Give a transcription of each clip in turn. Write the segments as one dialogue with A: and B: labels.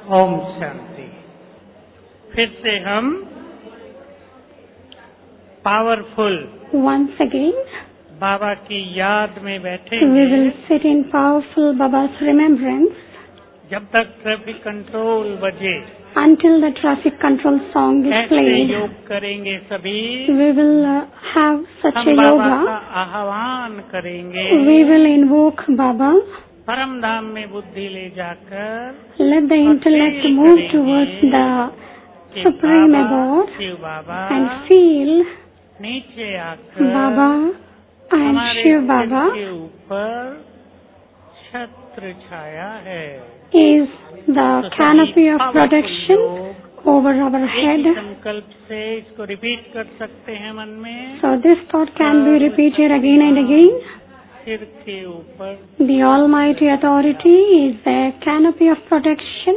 A: ओम शांति। फिर से हम पावरफुल
B: Once again,
A: बाबा की याद में
B: we
A: बैठेंगे।
B: will sit in powerful Baba's remembrance
A: जब तक ट्रैफिक कंट्रोल बजे
B: until the traffic control song is
A: कैसे
B: played.
A: योग करेंगे सभी।
B: We will have such
A: हम
B: a
A: बाबा का
B: yoga.
A: आह्वान करेंगे।
B: We will invoke Baba.
A: परम धाम में बुद्धि ले जाकर
B: Let the intellect
A: feel
B: move
A: करेंगे
B: towards the
A: कि
B: Supreme
A: Baba,
B: Abode
A: Shiv Baba
B: and feel
A: नीचे आकर
B: Baba and
A: हमारे
B: Shiv
A: सिर
B: Baba
A: के ऊपर छत्र छाया है।
B: is the canopy of protection over our
A: एक
B: head.
A: ही संकल्प से इसको रिपीट कर सकते हैं मन में।
B: So this thought can be repeated again and again.
A: सिर के ऊपर
B: The Almighty Authority is the canopy of protection.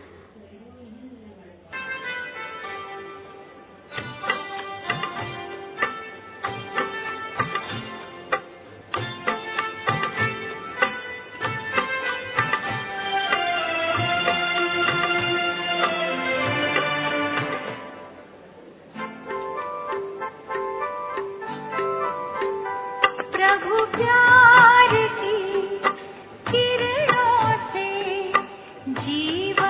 C: प्रभु प्यार की किरणों से जीवन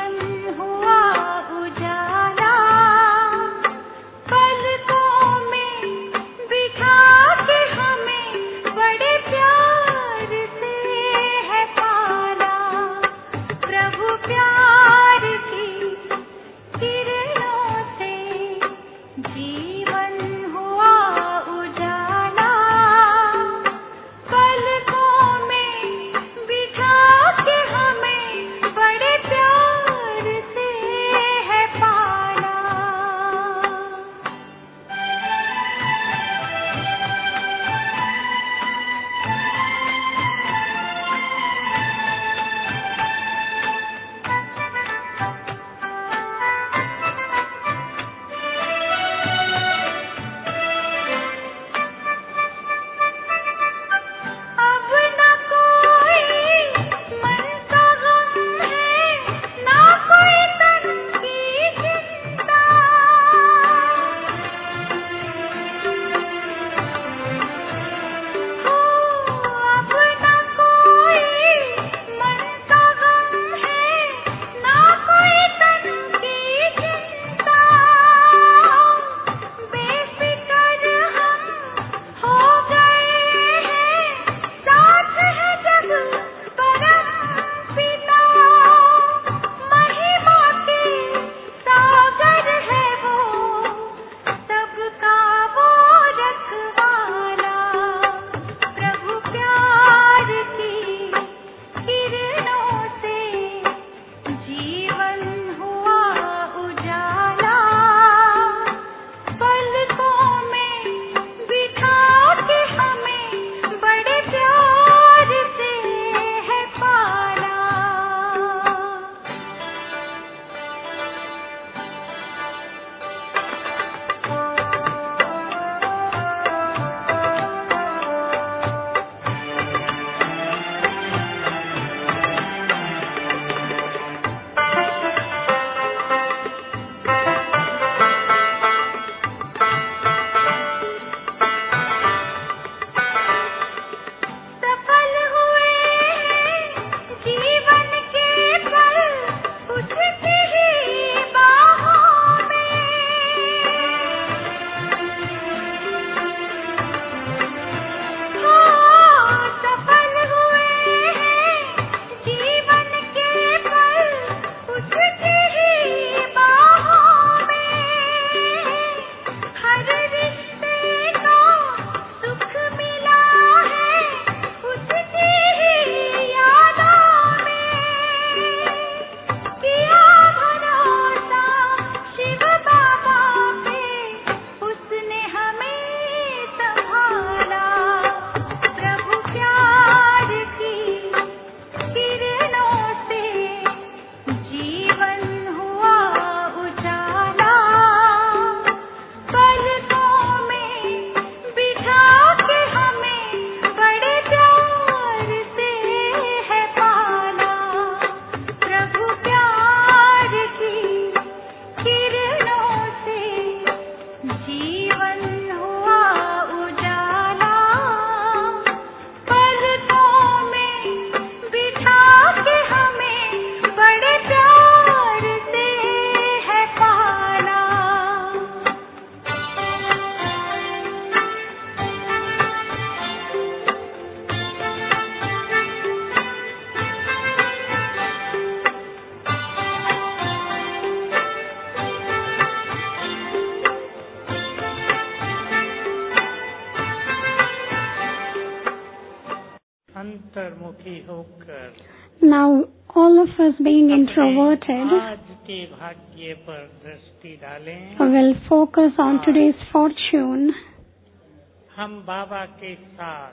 A: इंट्रोवर्टी होकर
B: Now, all of us being introverted
A: आज के भाग्य पर दृष्टि डालें।
B: will focus on today's fortune.
A: हम बाबा के साथ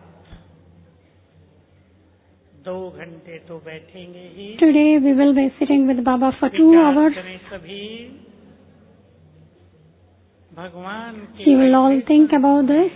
A: 2 घंटे तो बैठेंगे ही।
B: Today we will be sitting with Baba for 2 hours.
A: करें सभी भगवान के।
B: You will all think about this.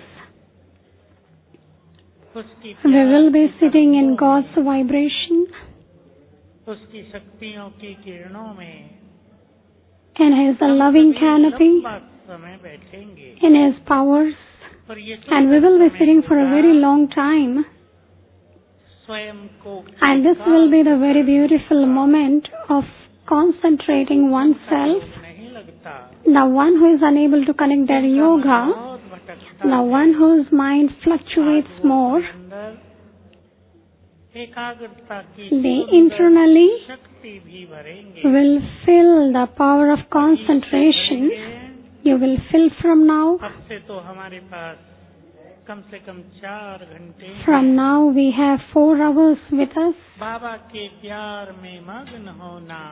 A: उसकी
B: We will be sitting in God's vibration,
A: उसकी शक्तियों की किरणों में
B: in His loving canopy,
A: लंबा समय बैठेंगे
B: in His powers,
A: और ये
B: and we will be sitting for a very long time.
A: स्वयं को
B: And this will be the very beautiful moment of concentrating oneself.
A: नहीं लगता,
B: The one who is unable to connect their yoga,
A: बहुत भटकता
B: the one whose mind fluctuates more,
A: अंदर एकाग्रता की
B: they
A: सुंदर
B: internally
A: शक्ति भी भरेंगे।
B: will feel the power of concentration. You will feel from now.
A: अब से तो हमारे पास कम से कम 4 घंटे
B: From now we have 4 hours with us.
A: बाबा के प्यार में मग्न होना।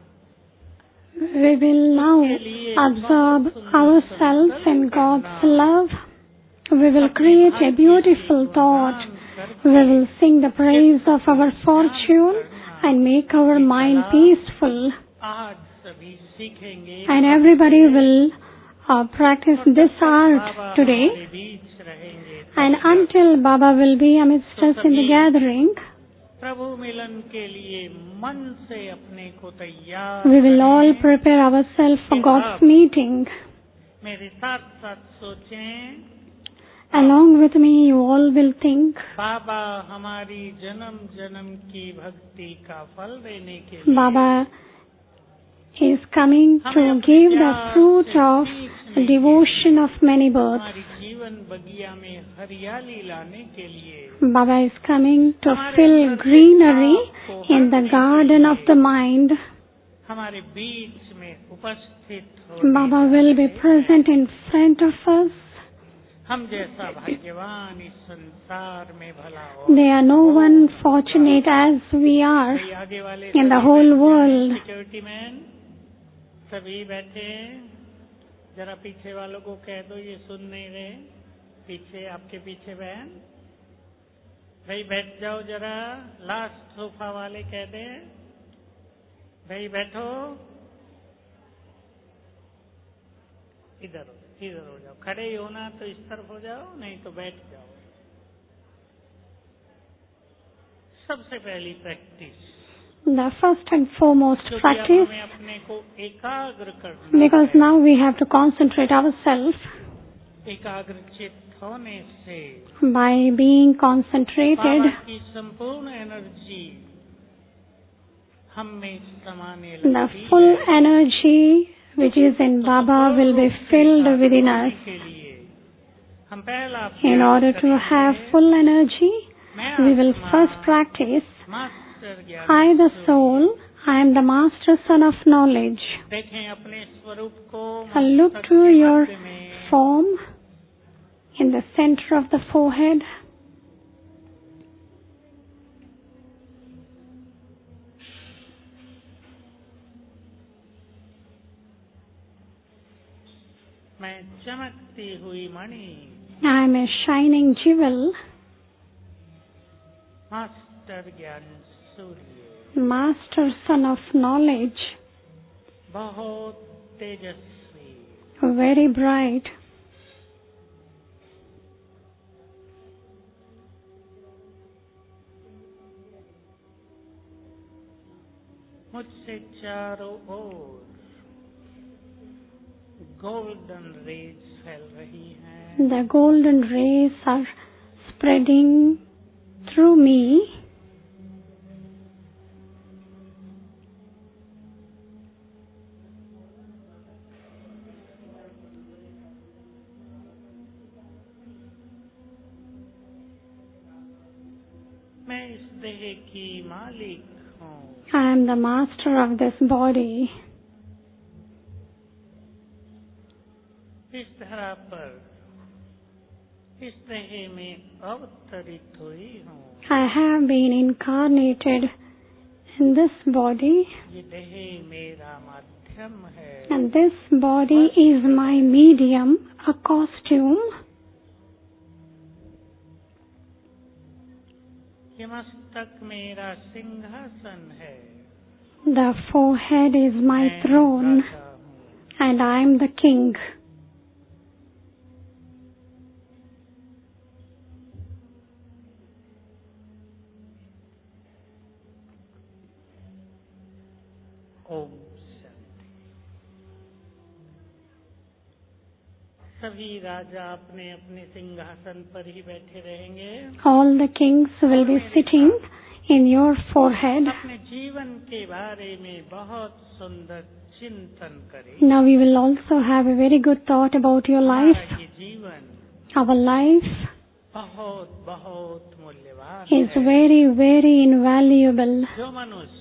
B: We will now absorb ourselves in God's love. We will create a beautiful thought. We will sing the praise of our fortune and make our mind peaceful.
A: आज सभी सीखेंगे
B: And everybody will practice this art today.
A: हमारे बीच रहेंगे।
B: And until Baba will be amidst us in the gathering,
A: प्रभु मिलन के लिए मन से अपने को तैयार
B: we will all prepare ourselves for God's meeting.
A: मेरे साथ साथ सोचें,
B: Along with me, you all will think,
A: बाबा हमारी जन्म जन्म की भक्ति का फल देने के लिए
B: Baba is coming to give the fruit of devotion of many births.
A: हमारी जीवन बगिया में हरियाली लाने के लिए
B: Baba is coming to fill greenery in the garden of the mind.
A: हमारे बीच में उपस्थित हो।
B: Baba will be present in front of us.
A: हम जैसा भाग्यवान इस संसार में भला हो।
B: There are no one fortunate as we are
A: भाई आगे वाले
B: in the whole world.
A: Security man सभी बैठे, जरा पीछे वालों को कह दो ये सुन नहीं रहे। पीछे आपके पीछे बहन, भाई बैठ जाओ जरा। लास्ट सोफा वाले कह दे भाई बैठो। इधर हो जाओ, खड़े ही होना तो इस तरफ हो जाओ, नहीं तो बैठ जाओ। सबसे पहली practice,
B: The first and foremost practice,
A: हमें अपने को एकाग्र करना,
B: because now we have to concentrate ourselves.
A: एकाग्रचित होने से
B: By being concentrated,
A: बाबा की संपूर्ण एनर्जी हम में समाने
B: the
A: लगती
B: full
A: है।
B: energy which is in Baba will be filled within us.
A: के लिए हम पहला
B: In order to have full energy, we will first practice,
A: master gyan
B: I the soul, I am the master son of knowledge.
A: देखें अपने स्वरूप को।
B: Look to your form in the center of the forehead.
A: मैं चमकती हुई मणि,
B: I am a shining jewel,
A: master gyan surya,
B: master son of knowledge,
A: बहुत तेजस्वी,
B: very bright.
A: मुझसे चारों ओर गोल्डन रेज फैल रही हैं।
B: The golden rays are spreading through me.
A: मैं इस देह की मालिक हूँ।
B: I am the master of this body.
A: इस धरा पर इस देह में अवतरित हुई हूँ।
B: I have been incarnated in this body,
A: ये देह मेरा माध्यम है,
B: and this body is my medium, a costume.
A: ये मस्तक मेरा सिंहासन है,
B: The forehead is my
A: मैं
B: throne,
A: राजा हूँ।
B: and I am the king.
A: Om Shanti. सभी राजा अपने अपने सिंहासन पर ही बैठे रहेंगे।
B: All the kings will be sitting in your forehead.
A: अपने जीवन के बारे में बहुत सुंदर चिंतन करें।
B: Now we will also have a very good thought about your life.
A: हमारा ये जीवन
B: Our life
A: बहुत बहुत मूल्यवान
B: is
A: है।
B: very, very invaluable.
A: जो मनुष्य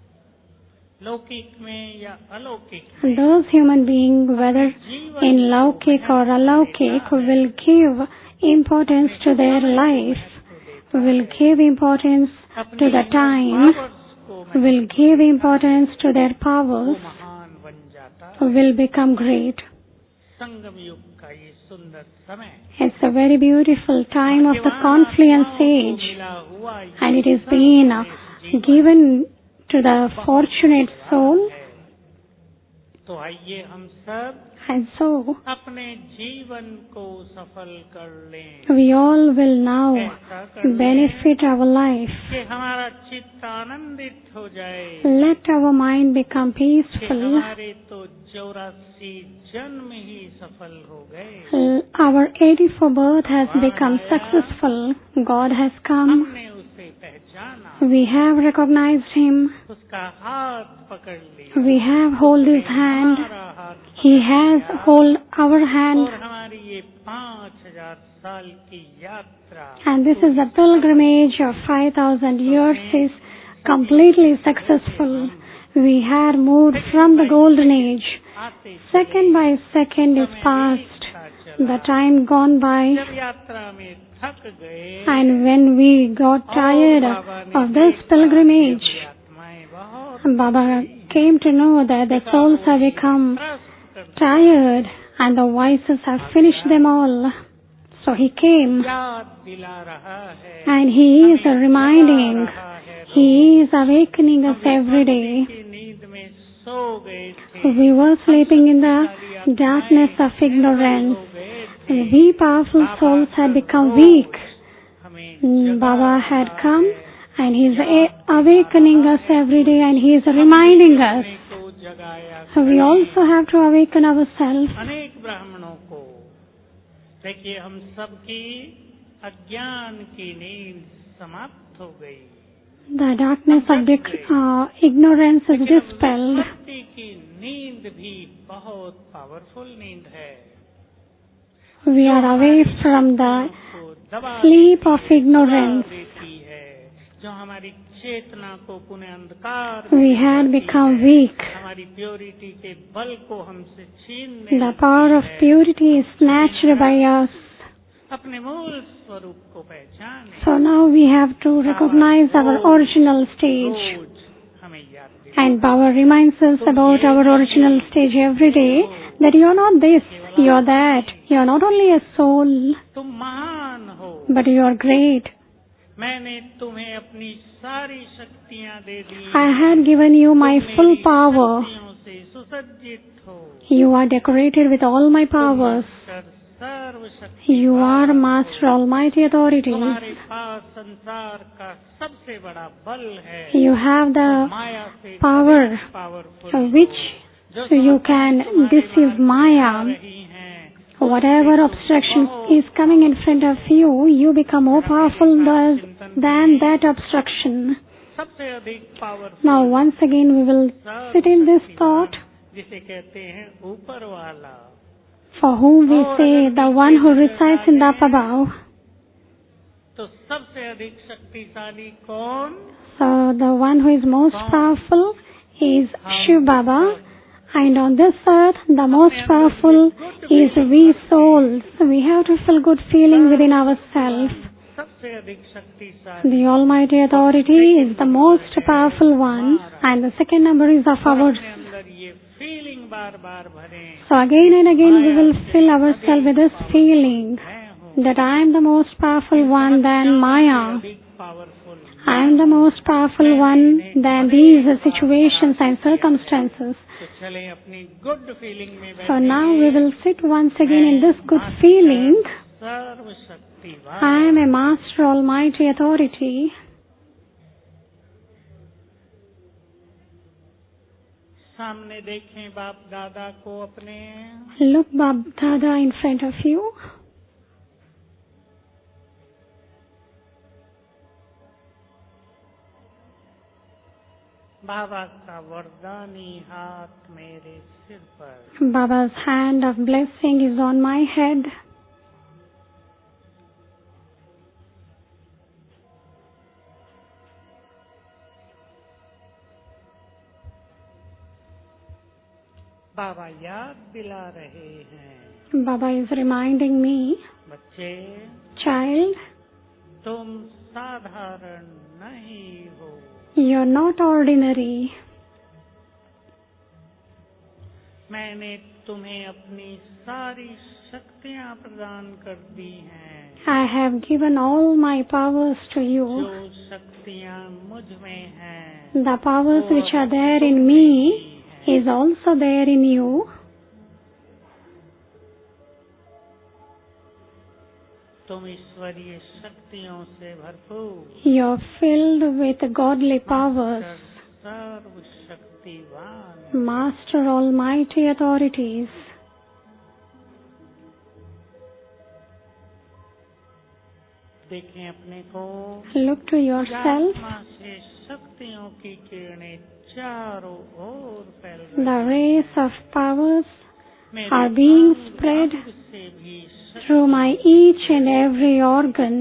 A: लौकिक में या अलौकिक में
B: Those human beings, whether in Laukik or Alaukik, will give importance to their life, will give importance to the time, will give importance to their powers,
A: महान बन जाता।
B: will become great.
A: संगम युग का ये सुंदर समय
B: It's a very beautiful time of the confluence age,
A: मिला हुआ
B: and it is been given to the fortunate soul.
A: तो आइए हम सब
B: And so
A: अपने जीवन को सफल कर लें।
B: we all will now benefit our life.
A: कि हमारा चित्त आनंदित हो जाए।
B: Let our mind become
A: कि
B: peaceful.
A: हमारे तो 84 जन्म ही सफल हो गए।
B: Our 84 birth has become successful. God has come.
A: हमने उसे पहचाना,
B: We have recognized Him.
A: उसका हाथ पकड़ लिया,
B: We have hold His hand.
A: हमारा हाथ
B: He has hold our hand.
A: और हमारी ये 5000 साल की यात्रा
B: And this is the pilgrimage of 5,000 years is completely successful. We had moved from the golden age.
A: आते
B: Second by second is passed. The time gone by.
A: जब यात्रा में थक गए
B: And when we got tired of this pilgrimage,
A: आत्माएं बहुत
B: Baba came to know that the souls have become tired and the voices have finished them all. So he came
A: याद दिला रहा है,
B: and he is reminding, he is awakening us every day.
A: कि नींद में सो गए थे,
B: We were sleeping in the darkness of ignorance. We powerful souls had become weak.
A: हमें
B: Baba had come and he is awakening us every day and he is reminding us.
A: को जगाया।
B: So we also have to awaken ourselves.
A: अनेक ब्राह्मणों को देखिए, हम सबकी अज्ञान की नींद समाप्त हो गई।
B: The darkness of ignorance is dispelled.
A: भक्ति की नींद भी बहुत पावरफुल नींद है।
B: We are away from the
A: को दबा
B: sleep of ignorance.
A: देती है, जो हमारी चेतना को पुनः अंधकार
B: We had become weak.
A: हमारी प्योरिटी के बल को हमसे छीनने
B: The power of purity is snatched by us.
A: अपने मूल स्वरूप को पहचाने।
B: So now we have to recognize our original stage.
A: रोज हमें याद दिलाए।
B: And Baba reminds us about our original stage every day, that you are not this, you are that. You are not only a soul,
A: तुम महान हो,
B: but you are great.
A: मैंने तुम्हें अपनी सारी शक्तियाँ दे दी।
B: I had given you my full power.
A: शक्तियों से सुसज्जित हो।
B: You are decorated with all my powers.
A: सर्वशक्ति
B: You are Master Almighty Authority.
A: तुम्हारे पास संसार का सबसे बड़ा बल है।
B: You have the
A: माया से
B: power
A: powerful
B: which you can deceive Maya. Whatever obstruction is coming in front of you, you become more powerful than that obstruction.
A: सबसे अधिक powerful
B: Now once again we will sit in this thought,
A: जिसे कहते हैं ऊपर वाला,
B: for whom we say the one who resides in the up above.
A: तो सबसे अधिक शक्तिशाली कौन?
B: So the one who is most powerful is Shiv Baba, And on this earth, the most powerful is we souls. We have to feel good feeling within ourselves. The Almighty Authority is the most powerful one, and the second number is of ours. So again and again we will fill ourselves with this feeling that I am the most powerful one than Maya. I am the most powerful one than these situations and circumstances. So now we will sit once again in this good feeling. I am a Master Almighty Authority.
A: सामने देखें बाप दादा को अपने.
B: Look Bab Dada in front of you.
A: बाबा का वरदानी हाथ मेरे सिर पर.
B: Baba's hand of blessing is on my head.
A: बाबा याद दिला रहे हैं.
B: Baba is reminding me,
A: बच्चे,
B: child,
A: तुम साधारण नहीं हो.
B: you're not ordinary.
A: मैंने तुम्हें अपनी सारी शक्तियाँ प्रदान कर दी हैं.
B: I have given all my powers to you.
A: जो शक्तियाँ मुझ में हैं,
B: The powers which are there in me is also there in you.
A: तुम ईश्वरीय शक्तियों से भरपूर.
B: You're filled with godly powers.
A: Serve शक्तिवान.
B: Master Almighty Authorities.
A: देखें अपने को.
B: Look to yourself.
A: आत्मा से शक्तियों की किरणें चारों ओर फैल रही.
B: The rays of powers are being spread through my each and every organ.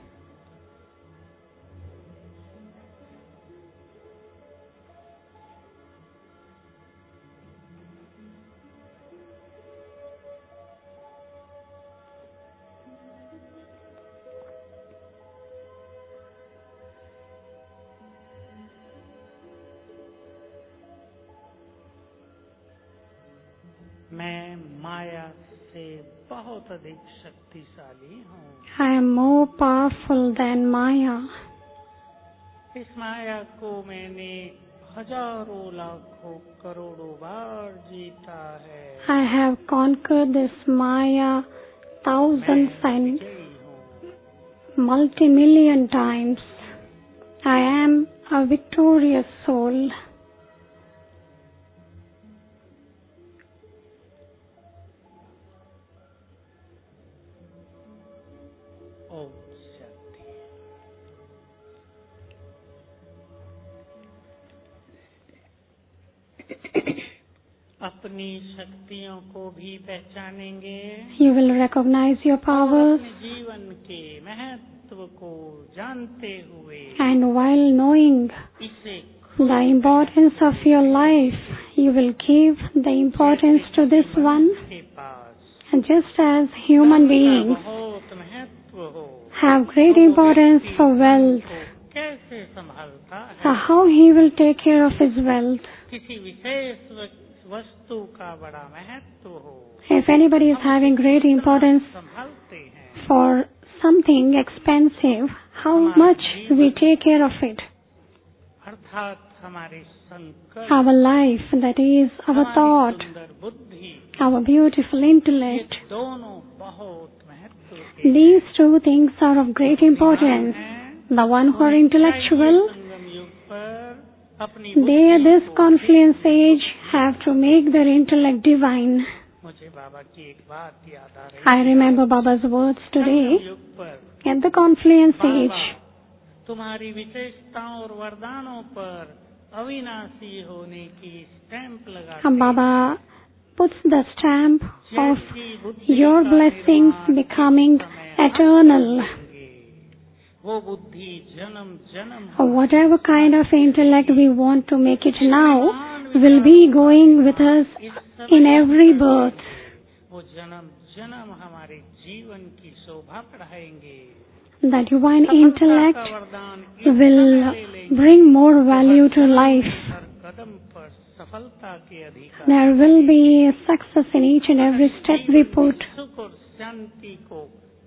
A: मैं माया से बहुत अधिक शक्तिशाली हूँ.
B: I am more powerful than Maya.
A: इस माया को मैंने हजारों लाखों करोड़ों बार जीता है.
B: I have conquered this Maya thousands and multi-million times. I am a victorious soul.
A: अपनी शक्तियों को भी पहचानेंगे.
B: You will recognize your powers.
A: अपने जीवन के महत्व को जानते हुए.
B: And while knowing
A: इसे
B: the importance of your life, you will give the importance to this one. And just as human beings
A: बहुत महत्व हो,
B: have great importance for wealth,
A: कैसे संभालता है.
B: so how he will take care of his wealth.
A: किसी विशेष वस्तु का बड़ा महत्व हो.
B: If anybody is having great importance
A: संभालते हैं.
B: for something expensive, how much we take care of it.
A: अर्थात हमारे संकल्प,
B: Our life, that is our thought,
A: सुंदर बुद्धि,
B: our beautiful intellect,
A: ये दोनों बहुत महत्व के.
B: these two things are of great importance. The one who are intellectual,
A: संगम युग पर अपनी
B: they at this confluence age have to make their intellect divine.
A: मुझे बाबा की एक बात याद आ रही.
B: I remember Baba's words today.
A: युग पर
B: At the confluence age,
A: तुम्हारी विशेषताओं और वरदानों पर अविनाशी होने की स्टैंप लगा.
B: Baba puts the stamp of your blessings becoming eternal.
A: वो बुद्धि जन्म जन्म
B: whatever kind of intellect we want to make it now will be going with us in every birth.
A: वो जन्म जन्म हमारे जीवन की शोभा बढ़ाएंगे.
B: The divine intellect will bring more value to life.
A: हर कदम पर सफलता के अधिकार.
B: There will be success in each and every step we put.
A: सुख और शांति को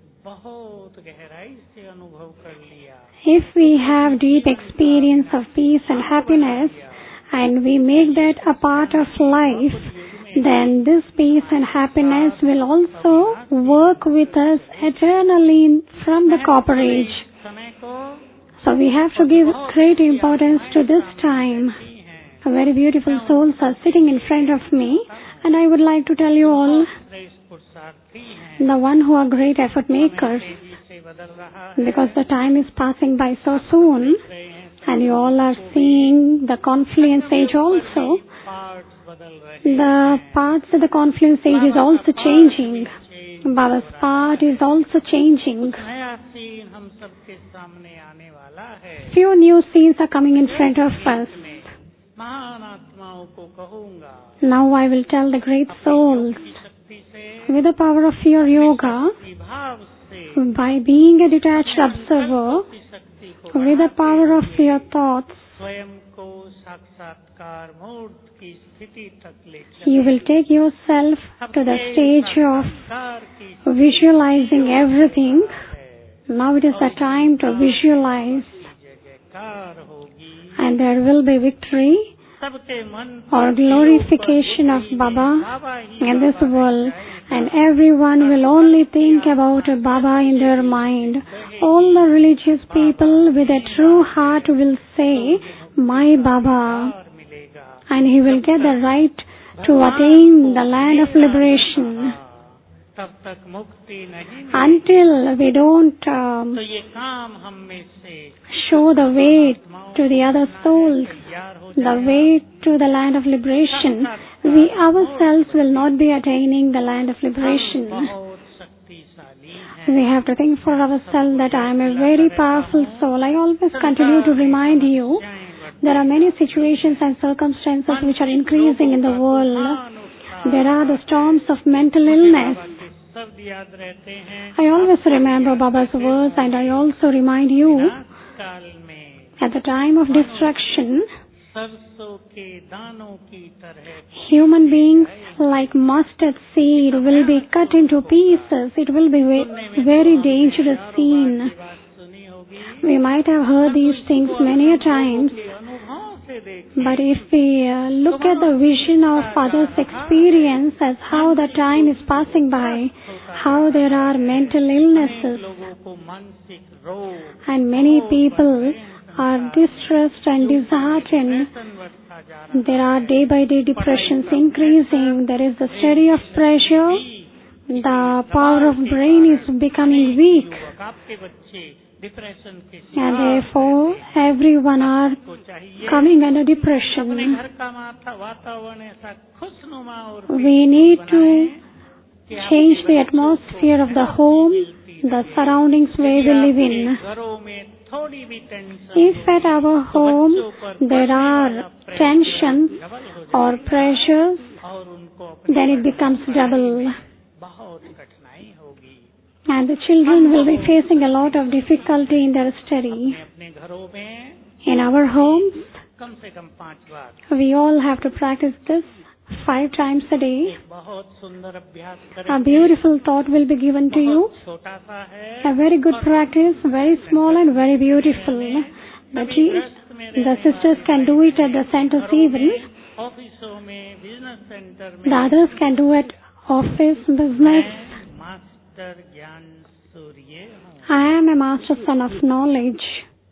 A: बहुत गहराई से अनुभव कर लिया.
B: If we have deep experience of peace and happiness and we make that a part of life, then this peace and happiness will also work with us eternally from the copper age.
A: समय को
B: So we have to give great importance to this time. A very beautiful souls are sitting in front of me, and I would like to tell you all,
A: श्रेष्ठ पुरुषार्थी हैं.
B: the one who are great effort makers,
A: तेजी से बदल रहा है.
B: because the time is passing by so soon,
A: रहे हैं
B: and you all are seeing the confluence age also.
A: Parts बदल रहे.
B: The paths of the confluence age is also changing. Baba's path is also changing.
A: नया scene हम सबके सामने आने वाला है.
B: Few new scenes are coming in front of us.
A: महान आत्माओं को कहूँगा,
B: Now I will tell the great souls,
A: की शक्ति से,
B: with the power of your yoga,
A: विभाव से,
B: by being a detached observer,
A: की शक्ति को
B: with the power of your thoughts,
A: स्वयं को साक्षात्कार मूर्त की स्थिति तक ले चले.
B: you will take yourself to the stage of
A: साक्षात्कार की
B: visualizing everything. Now it is the time to visualize,
A: जयकार होगी.
B: and there will be victory
A: सबके मन
B: or glorification of Baba in this world, and everyone will only think about Baba in their mind. All the religious people with a true heart will say, my Baba,
A: मिलेगा.
B: and he will get the right to attain the land of liberation.
A: तब तक मुक्ति नहीं.
B: Until we don't
A: तो ये काम हम में से
B: show the way to the other souls,
A: तैयार हो
B: the way to the land of liberation, we ourselves will not be attaining the land of liberation.
A: बहुत शक्तिशाली है.
B: We have to think for ourselves that I am a very powerful soul. I always continue to remind you, there are many situations and circumstances which are increasing in the world. There are the storms of mental illness.
A: शब्द याद रहते हैं.
B: I always remember Baba's words, and I also remind you,
A: काल में
B: at the time of destruction,
A: सरसों के दानों की तरह
B: human beings like mustard seed will be cut into pieces. It will be very dangerous scene.
A: बात सुनी होगी.
B: We might have heard these things many a times,
A: अनुभव से देख
B: but if we look at the vision of others' experience as how the time is passing by, how there are mental illnesses,
A: लोगों को मानसिक रोग
B: and many people are distressed and disheartened.
A: बढ़ता जा रहा.
B: There are day by day depressions increasing. There is the study of pressure. The power of brain is becoming weak,
A: आपके बच्चे depression के
B: and therefore everyone are
A: को चाहिए.
B: coming under
A: अपने
B: depression.
A: घर का वातावरण ऐसा खुशनुमा और
B: We need to change the atmosphere of the home, the surroundings where we live in.
A: घरों में थोड़ी भी tension
B: If at our home there are tensions or pressures,
A: और उनको अपने
B: then it becomes double,
A: बहुत कठिनाई होगी.
B: and the children will be facing a lot of difficulty in their study.
A: अपने घरों में
B: In our homes,
A: कम से कम 5 बार
B: we all have to practice this 5 times a day.
A: एक बहुत सुंदर अभ्यास
B: A
A: करें.
B: beautiful thought will be given to you.
A: छोटा सा है.
B: A very good practice, very small and very beautiful. The sisters can do it at the centers even.
A: ऑफिसों में, बिजनेस सेंटर
B: The
A: में.
B: others can do it office, business.
A: मैं master gyan surya हूँ.
B: I am a master son of knowledge.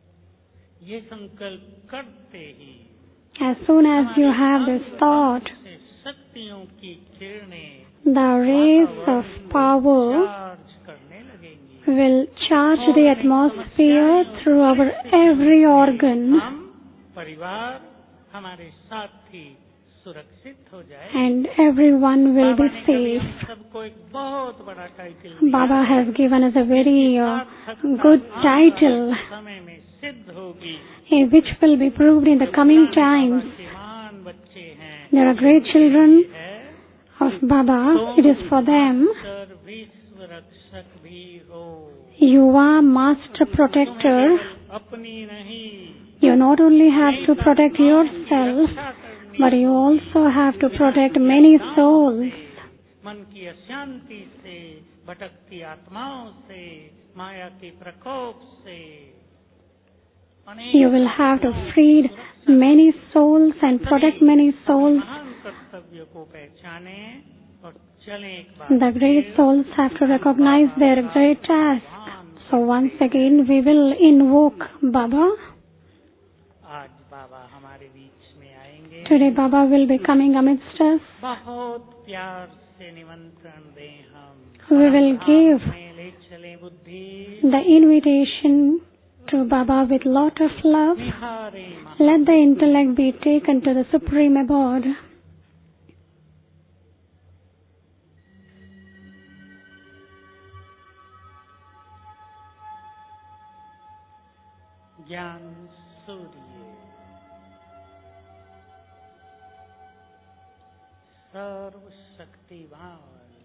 A: ये संकल्प करते ही
B: As soon as you have this thought,
A: से शक्तियों की किरणें
B: the rays of power
A: charge करने लगेंगी.
B: will charge the atmosphere through our every organ.
A: हम परिवार, हमारे साथी सुरक्षित हो जाए,
B: and everyone will be safe.
A: सबको एक बहुत बड़ा title
B: Baba has given us a very good title,
A: समय में सिद्ध होगी,
B: which will be proved in the coming times.
A: महान बच्चे हैं,
B: There are great children of Baba. It is for them.
A: विश्व रक्षक भी हो,
B: You are master protector.
A: अपनी नहीं,
B: You not only have to protect yourself, but you also have to protect many souls.
A: मन की अशांति से, भटकती आत्माओं से, माया के प्रकोप से
B: You will have to free many souls and protect many souls.
A: महान कर्तव्य को पहचाने और चलें एक बार।
B: The great souls have to recognize their great task. So once again we will invoke Baba.
A: आज बाबा हमारे बीच में आएंगे।
B: Today Baba will be coming amidst us.
A: बहुत प्यार से निमंत्रण दें हम।
B: We will give
A: ले चलें बुद्धि।
B: the invitation to Baba with lot of love. Let the intellect be taken to the Supreme Abode.
A: ज्ञान सूर्य सर्व शक्तिवान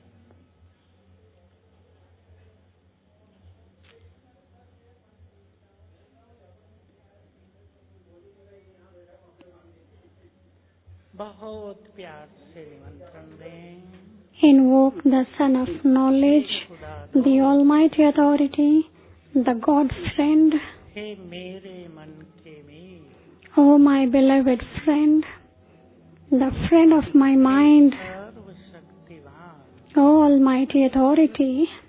A: बहुत प्यार से निमंत्रण दें।
B: Invoke the Son of Knowledge, the Almighty Authority, the God Friend.
A: हे मेरे मन के Mir,
B: Oh my beloved friend, the friend of my mind,
A: serve शक्तिवान,
B: O Almighty Authority,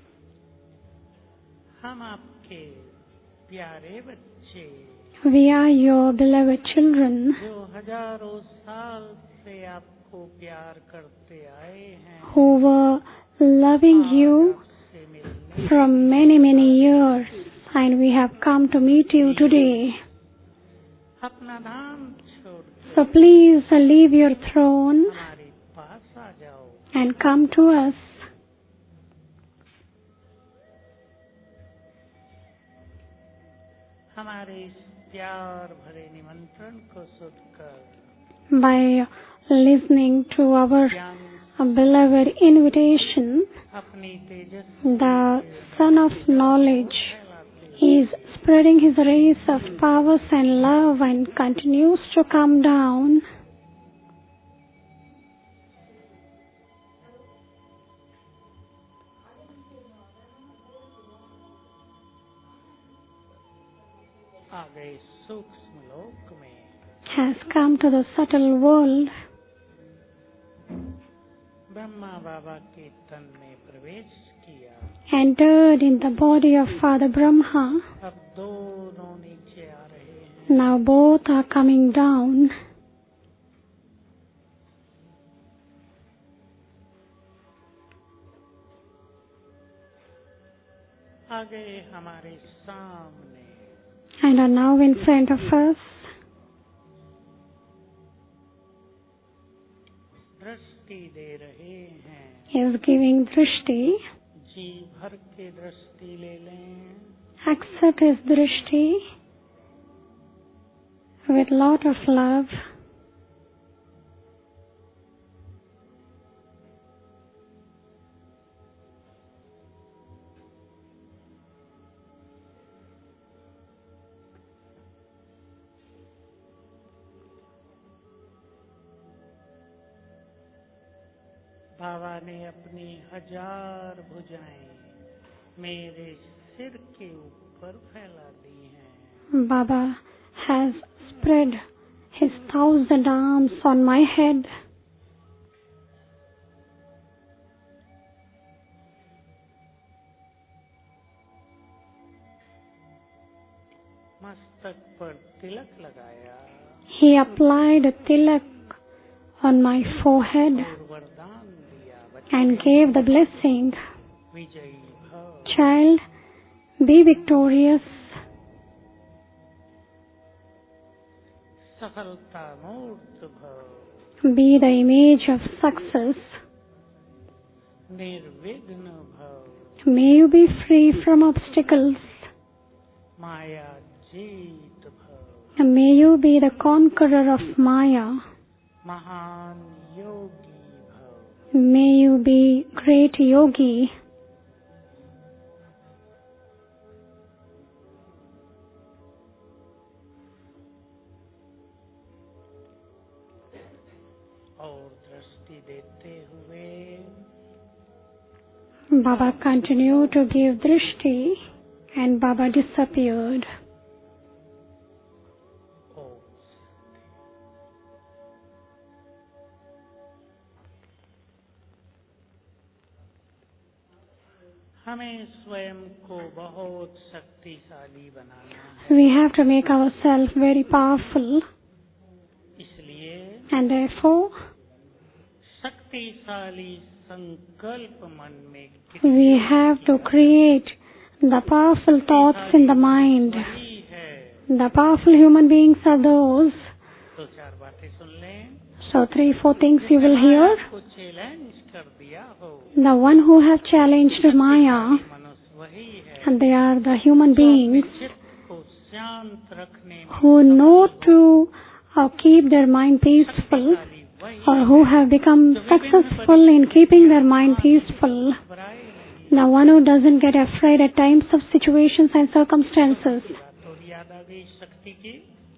A: हम आपके प्यारे बच्चे,
B: we are your beloved children,
A: जो हजारों साल से आपको प्यार करते आए हैं,
B: who were loving you
A: आपसे मिलने
B: from many years, and we have come to meet you today.
A: अपना धाम छोड़
B: So please leave your throne
A: हमारे पास आ जाओ।
B: and come to us.
A: हमारे इस प्यार भरे निमंत्रण को सुनकर
B: By listening to our
A: ज्ञान
B: beloved invitation,
A: अपनी तेजस
B: the Son of Knowledge is spreading his rays of powers and love and continues to come down.
A: आ गए सूक्ष्म लोक में,
B: Has come to the subtle world.
A: Brahma बाबा के तन में प्रवेश किया।
B: Entered in the body of Father Brahma.
A: अब दोनों नीचे आ रहे हैं।
B: Now both are coming down.
A: आ गए हमारे सामने।
B: And are now in front of us.
A: दृष्टि दे रहे हैं।
B: He is giving drishti.
A: जी भर के दृष्टि ले लें।
B: Accept his drishti with lot of love.
A: बाबा ने अपनी 1000 भुजाएं मेरे सिर के ऊपर फैला दी हैं।
B: Baba has spread his 1000 arms on my head.
A: मस्तक पर तिलक लगाया
B: He applied a tilak on my forehead
A: और वरदान दिया,
B: and gave the blessing,
A: विजयी भव,
B: child, be victorious,
A: सफलता मूर्त भव,
B: Be the image of success.
A: निर्विघ्न भव,
B: May you be free from obstacles.
A: माया जीत भव,
B: May you be the conqueror of Maya.
A: महान योगी भव,
B: May you be great yogi.
A: और दृष्टि देते हुए
B: Baba continued to give drishti and Baba disappeared.
A: ओम हमें स्वयं को बहुत शक्तिशाली बनाना है,
B: We have to make ourselves very powerful,
A: इसलिए
B: and therefore
A: शक्तिशाली संकल्प मन में
B: we have to create the powerful thoughts in the mind.
A: वही है।
B: The powerful human beings are those.
A: दो चार बातें सुन लें।
B: So 3-4 things you will hear.
A: को चैलेंज कर दिया हो,
B: The one who have challenged Maya,
A: मनुष्य वही है
B: and they are the human beings
A: चित्त को शांत रखने में
B: who know to keep their mind peaceful,
A: शक्तिशाली वही
B: or who have become successful in keeping their mind peaceful.
A: बुराई नहीं।
B: The one who doesn't get afraid at times of situations and circumstances.
A: बात थोड़ी याद आ गई शक्ति की।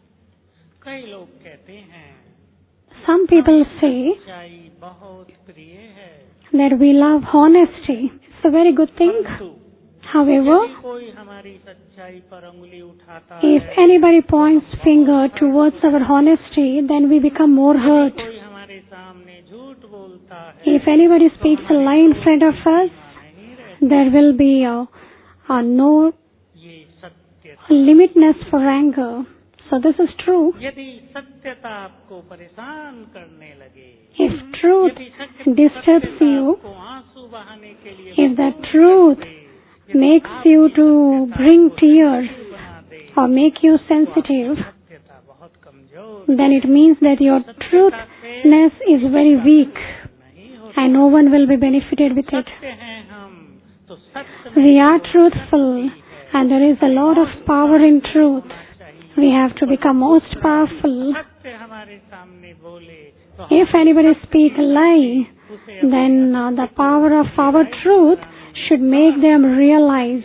A: कई लोग कहते हैं
B: Some people say
A: सच्चाई बहुत प्रिय है,
B: that we love honesty. It's a very good thing.
A: परंतु
B: However,
A: यदि कोई हमारी सच्चाई पर उंगली उठाता
B: if
A: है,
B: anybody points finger towards our honesty, then we become more hurt.
A: कोई हमारे सामने झूठ बोलता है,
B: If anybody speaks a lie in front of us,
A: नहीं रहता।
B: there will be a no
A: ये सत्य,
B: limitness for anger. So this is true.
A: यदि सत्यता आपको परेशान करने लगे,
B: If truth
A: यदि
B: disturbs you,
A: आपको आंसू बहाने के लिए
B: if the truth makes you to bring tears or make you sensitive,
A: सत्यता बहुत कमजोर
B: then it means that your truthness is very weak
A: नहीं हो
B: and no one will be benefited with it.
A: सकते हैं हम तो सत्य
B: We are truthful and there is a lot of power in truth. We have to become most powerful.
A: सत्य हमारे सामने बोले तो
B: If anybody speak a lie, then the power of our truth should make them realize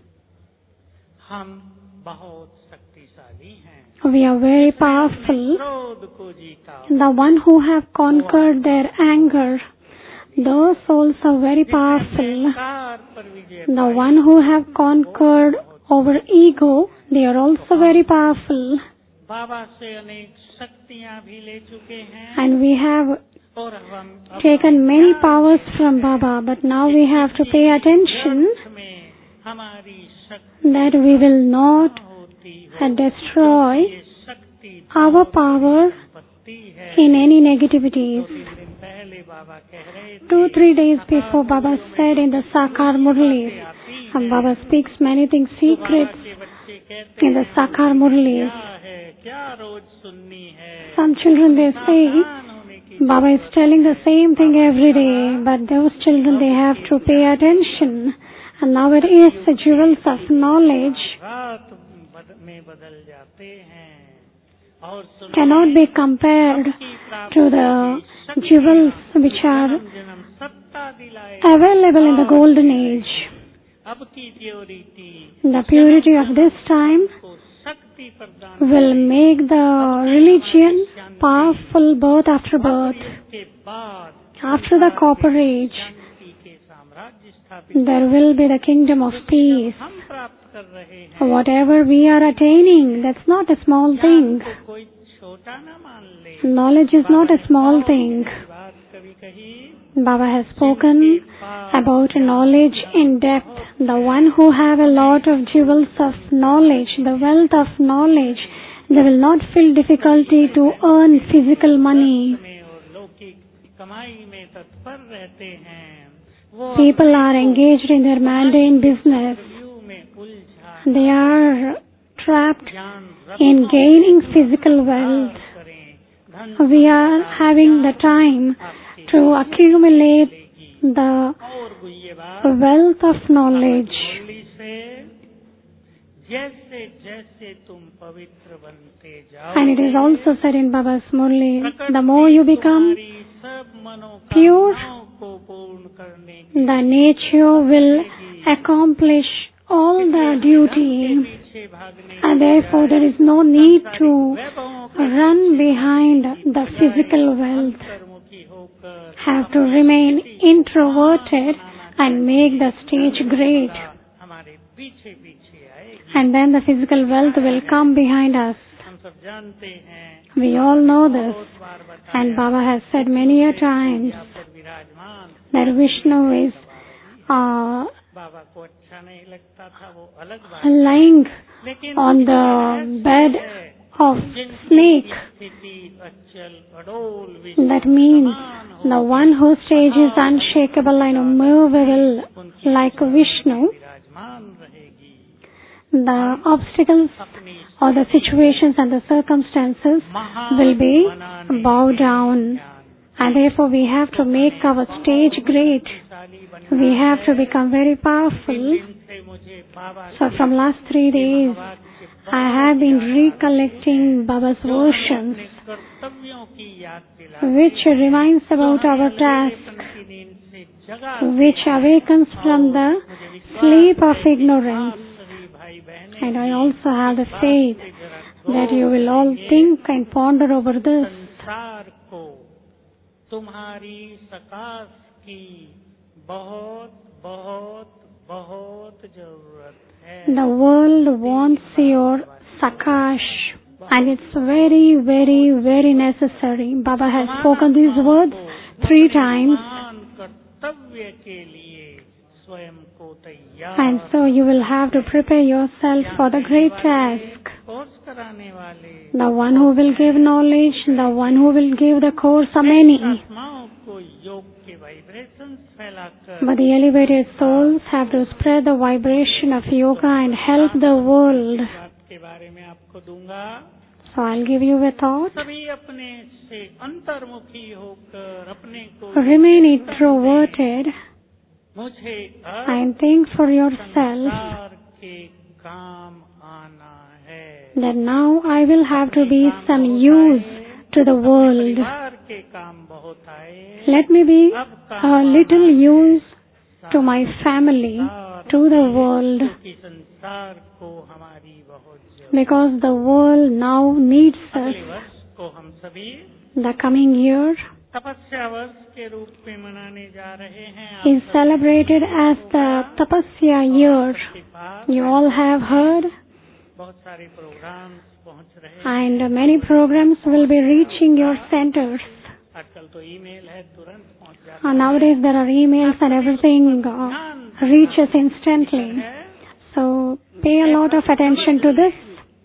A: हम बहुत शक्तिशाली हैं।
B: we are very powerful.
A: क्रोध को जीता,
B: The one who have conquered their anger, those souls are very powerful.
A: कार पर विजय
B: The one who have conquered over ego, they are also very powerful.
A: बाबा से अनेक शक्तियां भी ले चुके हैं
B: And we have
A: और हम
B: taken many powers from Baba, but now we have to pay attention
A: में हमारी शक्ति
B: that we will not
A: होती हो,
B: destroy
A: ये शक्ति
B: our power
A: संपत्ति है।
B: in any negativities.
A: 2-3 दिन पहले बाबा कह रहे थे
B: 2-3 days before, Baba said in the Sakar Murlis, and Baba speaks many things secrets
A: के बच्चे कहते
B: in the Sakar Murlis.
A: क्या है, क्या रोज सुननी है,
B: Some children, they say,
A: सावधान होने की
B: Baba is telling the same thing every day, but those children, they have to pay attention. And nowadays, the jewels of knowledge
A: रात में बदल जाते हैं और
B: cannot be compared to the jewels which are
A: जन्म सत्ता दिलाए
B: available in the golden age.
A: अब की purity
B: The purity of this time
A: को शक्ति प्रदान
B: will make the religion powerful birth after birth.
A: के बाद
B: After the copper age,
A: शांति के साम्राज्य स्थापित
B: there will be the kingdom of peace.
A: हम प्राप्त कर रहे हैं।
B: Whatever we are attaining, that's not a small thing.
A: कोई छोटा ना मान ले।
B: Knowledge is not a small thing.
A: बात कभी कही
B: Baba has spoken about knowledge in depth. The one who have a lot of jewels of knowledge, the wealth of knowledge, they will not feel difficulty to earn physical money.
A: में और लौकिक कमाई में तत्पर रहते हैं। वो
B: People are engaged in their mundane business.
A: व्यू में उलझा
B: They are trapped
A: ज्ञान
B: in gaining physical wealth.
A: करें,
B: we are having the time to accumulate the wealth of knowledge. And it is also said in Baba's Murli, the more you become pure, the nature will accomplish all the duty, and therefore there is no need to run behind the physical wealth. Have to remain introverted and make the stage great. And then the physical wealth will come behind us. We all know this. And Baba has said many a times that Vishnu is lying on the bed of snake. That means the one whose stage is unshakable and immovable like Vishnu. The obstacles or the situations and the circumstances will be bowed down. And therefore we have to make our stage great. We have to become very powerful. So from last 3 days, I have been recollecting Baba's versions, which reminds about our task, which awakens from the sleep of ignorance. And I also have the faith that you will all think and ponder over this. The world wants your sakash, and it's very, very, very necessary. Baba has spoken these words 3 times. And so you will have to prepare yourself for the great task. The one who will give knowledge, the one who will give the course are many. But the elevated souls have to spread the vibration of yoga and help the world. So I'll give you a thought. Remain introverted and think for yourself that now I will have to be some use to the world. Let me be a little use to my family, to the world, because the world now needs us. The coming year is celebrated as the Tapasya year. You all have heard, and many programs will be reaching your centers. Nowadays there are emails and everything reaches instantly. So pay a lot of attention to this.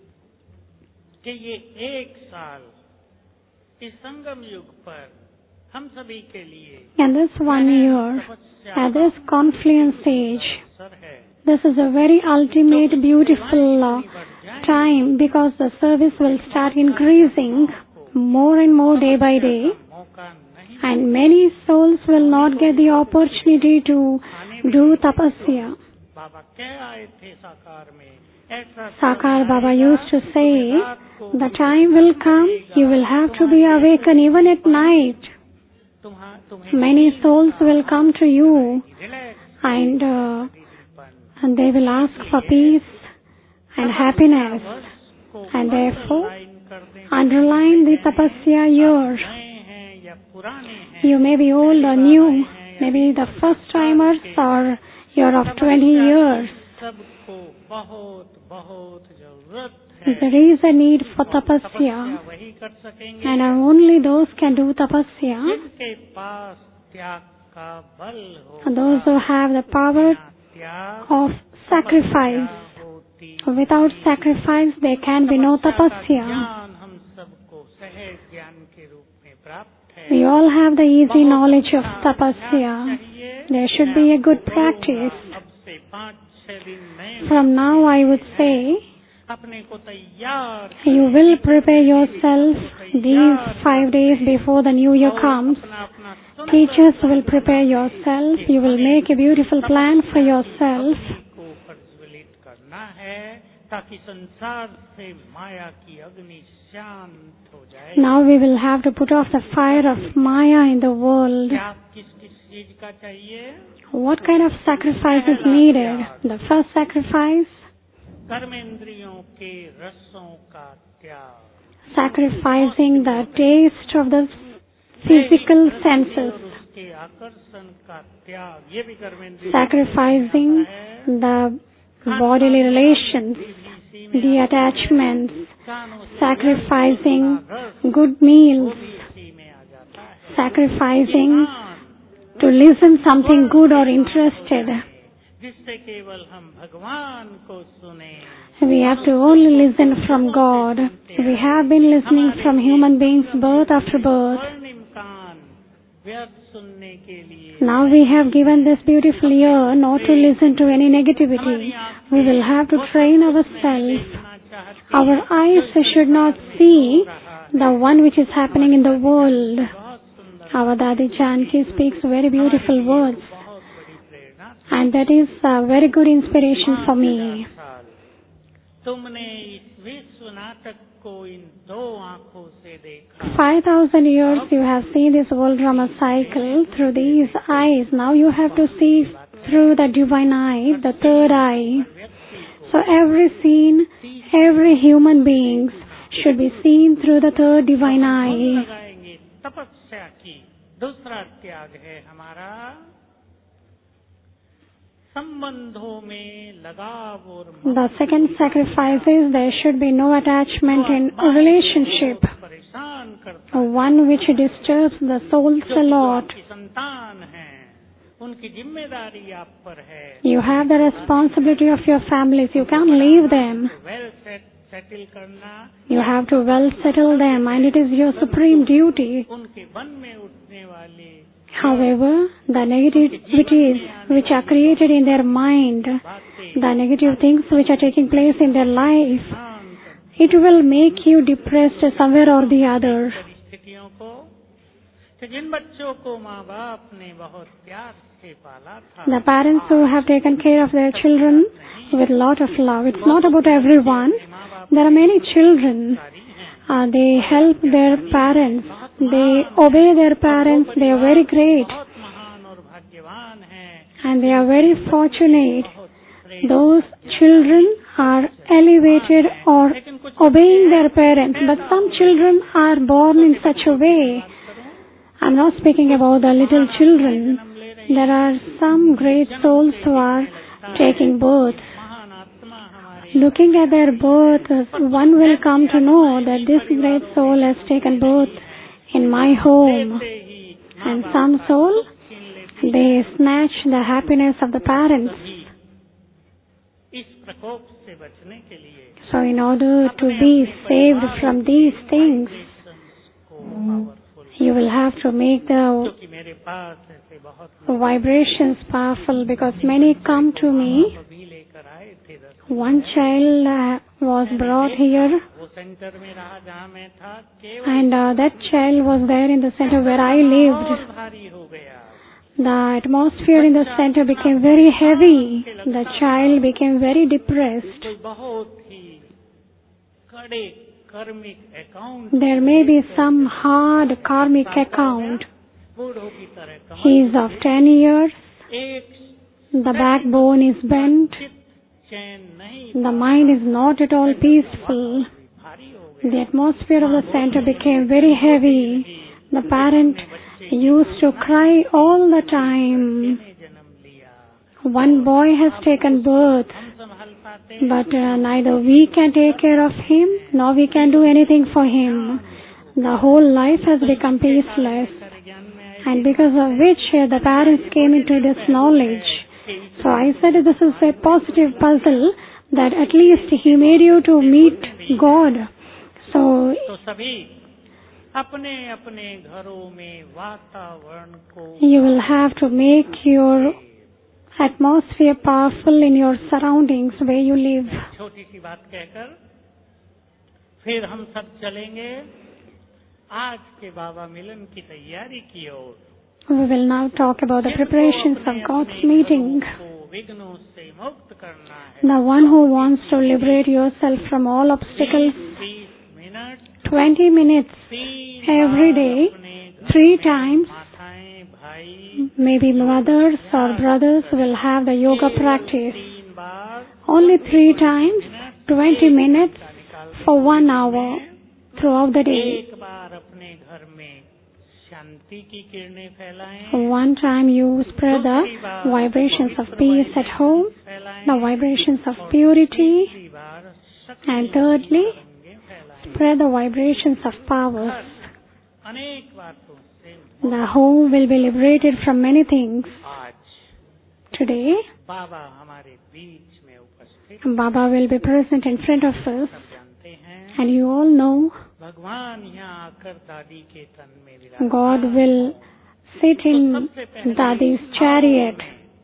B: In this 1 year, at this confluence age, this is a very ultimate, beautiful time, because the service will start increasing more and more day by day, and many souls will not get the opportunity to do tapasya. Sakar Baba used to say, the time will come, you will have to be awakened even at night. Many souls will come to you and they will ask for peace and happiness, and therefore underline the tapasya year. You may be old or new, maybe the first timers, or you're of 20 years. There is a need for tapasya, and only those can do tapasya, those who have the power of sacrifice. Without sacrifice there can be no tapasya. We all have the easy knowledge of tapasya. There should be a good practice. From now I would say
A: अपने को तैयार,
B: You will prepare yourself these 5 days before the new year comes. Teachers will prepare yourself. You will make a beautiful plan for yourself.
A: को प्रज्वलित करना है ताकि संसार से माया की अग्नि शांत हो जाए।
B: Now we will have to put off the fire of Maya in the world.
A: क्या किस किस चीज का चाहिए?
B: What kind of sacrifice is needed? The first sacrifice,
A: कर्मेंद्रियों के रसों का त्याग,
B: sacrificing the taste of the physical senses,
A: उसके आकर्षण का त्याग, ये भी कर्मेंद्रियों,
B: sacrificing the bodily relations, the attachments, sacrificing good meals, sacrificing to listen something good or interested.
A: जिससे केवल हम भगवान को सुने।
B: We have to only listen from God. We have been listening from human beings birth after birth.
A: स्वर्णिम कान व्यर्थ सुनने के लिए।
B: Now we have given this beautiful ear not to listen to any negativity. We will have to train ourselves. Our eyes should not see the one which is happening in the world. Our Dadi Janki speaks very beautiful words. And that is a very good inspiration for me.
A: तुमने इस विश्व नाटक को इन दो आँखों से देखा।
B: 5,000 years you have seen this world drama cycle through these eyes. Now you have to see through the divine eye, the third eye. So every scene, every human being should be seen through the third divine eye.
A: तपस्या की दूसरा त्याग है हमारा संबंधों में लगाव और
B: The second sacrifice is there should be no attachment in a relationship,
A: परेशान करता
B: one which disturbs the souls a lot.
A: की संतान है उनकी जिम्मेदारी आप पर है।
B: You have the responsibility of your families. You can't leave them.
A: Well settle करना,
B: You have to well settle them, and it is your supreme duty.
A: उनके मन में उठने वाले
B: However, the negativities which are created in their mind, the negative things which are taking place in their life, it will make you depressed somewhere or the other.
A: परिस्थितियों को कि जिन बच्चों को माँ बाप ने बहुत प्यार से पाला था,
B: The parents who have taken care of their children with lot of love. It's not about everyone. There are many children. They help their parents. They obey their parents. They are very great.
A: बहुत महान और भाग्यवान हैं।
B: And they are very fortunate. Those children are elevated or obeying their parents. But some children are born in such a way. I'm not speaking about the little children. There are some great souls who are taking birth.
A: महान आत्मा हमारे
B: Looking at their birth, one will come to know that this great soul has taken birth in my home. And some soul, they snatch the happiness of the parents.
A: इस प्रकोप से बचने के लिए
B: So in order to be saved from these things,
A: को powerful,
B: you will have to make the
A: क्योंकि मेरे पास ऐसे बहुत
B: vibrations powerful, because many come to me.
A: भी लेकर आए थे।
B: One child was brought here,
A: वो सेंटर में रहा जहाँ मैं था, केवल
B: and that child was there in the center where I lived.
A: और भारी हो गया।
B: The atmosphere in the center became very heavy. The child became very depressed.
A: कोई बहुत ही कड़े karmic account,
B: There may be some hard karmic account.
A: बूढ़ों की तरह
B: He is of 10 years.
A: एक
B: The backbone is bent.
A: चैन नहीं,
B: The mind is not at all peaceful.
A: भारी हो गया।
B: The atmosphere of the center became very heavy. The parent used to cry all the time.
A: जन्म लिया,
B: One boy has taken birth,
A: हम संभाल पाते
B: but neither we can take care of him, nor we can do anything for him. The whole life has become peaceless,
A: ज्ञान में आए।
B: and because of which the parents came into this knowledge. So I said this is a positive puzzle, that at least he made you to meet God. So
A: तो सभी अपने अपने घरों में वातावरण को
B: you will have to make your atmosphere powerful in your surroundings where you live.
A: छोटी सी बात कहकर फिर हम सब चलेंगे आज के बाबा मिलन की तैयारी की ओर.
B: We will now talk about the preparations of God's meeting.
A: विघ्नों से मुक्त करना है.
B: The one who wants to liberate yourself from all obstacles, 20 minutes every day, 3 times, maybe mothers or brothers will have the yoga practice. Only 3 times, 20 minutes for 1 hour throughout the day.
A: एक बार अपने घर में शांति की किरणें फैलाएं.
B: One time you spread the vibrations of peace at home, the vibrations of purity, and thirdly, spread the vibrations of powers.
A: अनेक बातों से
B: The home will be liberated from many things.
A: आज
B: Today,
A: बाबा हमारे बीच में उपस्थित
B: Baba will be present in front of us,
A: सब जानते हैं.
B: and you all know
A: भगवान यहाँ आकर दादी के तन में विराजमान.
B: God will sit in Dadi's chariot.